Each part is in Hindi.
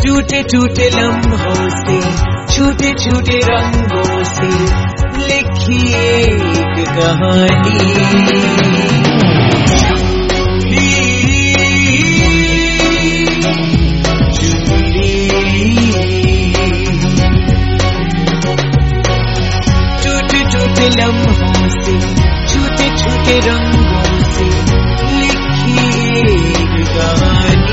टूटे टूटे लम्हों से, छूटे छूटे रंगों से लिखी एक कहानी। टूटे टूटे लम्हों से, छूटे छूटे रंगों से लिखी एक कहानी।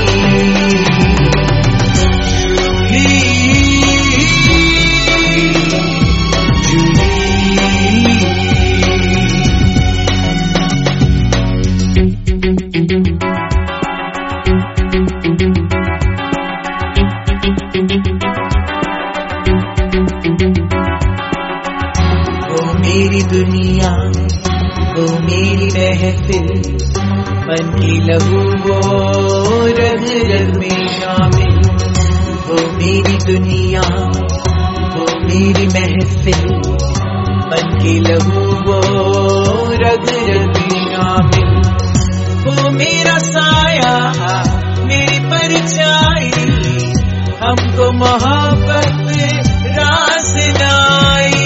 मेरी दुनिया, वो मेरी महफिल, मन की लहू वो रग रग में शामिल। वो मेरी दुनिया, वो मेरी महफिल, मन की लहू वो रग रग में शामिल। वो मेरा साया, मेरी परछाई, हमको मोहब्बत रास नाई।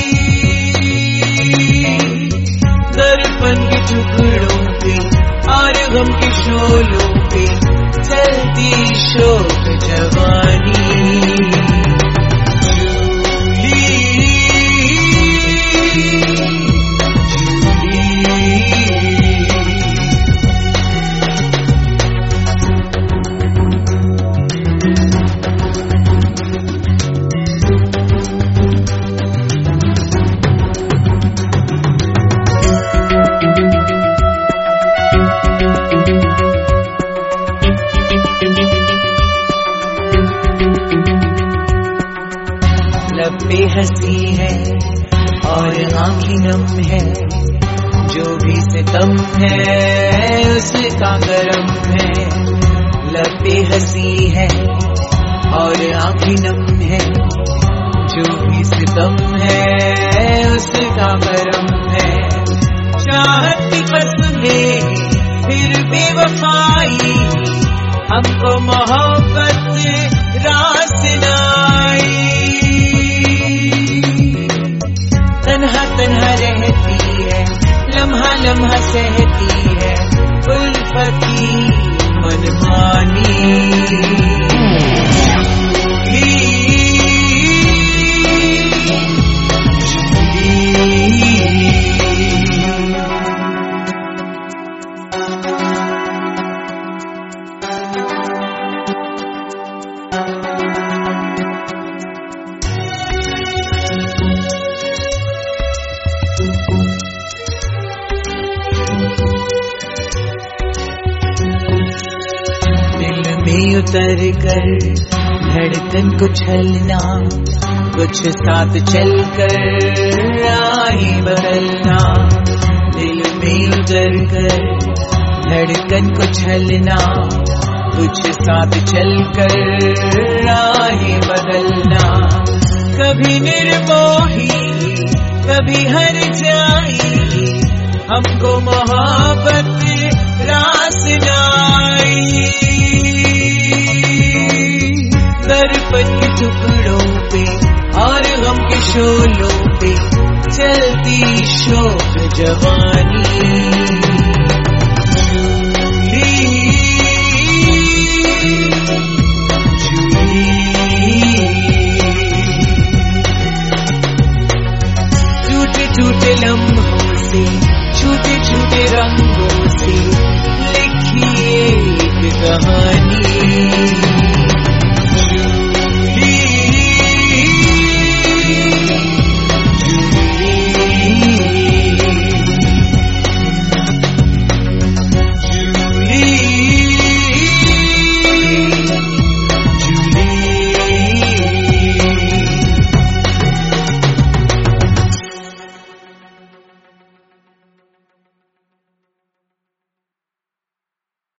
दर्पण के टुकड़ों पे और गम के शोलों पे चलती शोक जवानी। लब पे हंसी है और आँखें नम है, जो भी सितम है उसका करम है। लब पे हंसी है और आँखें नम है, जो भी सितम है उसका करम है। चाहत की कसमें फिर बेवफाई, हमको मोहब्बत रास नाई। तन्हा तन्हा रहती है, लम्हा लम्हा सहती है, उल्फत की मनमानी। उतर कर धड़कन को छलना, कुछ साथ चलकर राहें बदलना। दिल में उतर कर धड़कन को छलना, कुछ साथ चलकर राहें बदलना। कभी निर्मोही, कभी हर जाई, हमको मोहब्बत रास नाई। दर्पण के टुकड़ों पे और गम के शोलों पे चलती शोक जवानी। टूटे टूटे लम्हों से, छूटे छूटे रंगों से लिखी एक कहानी।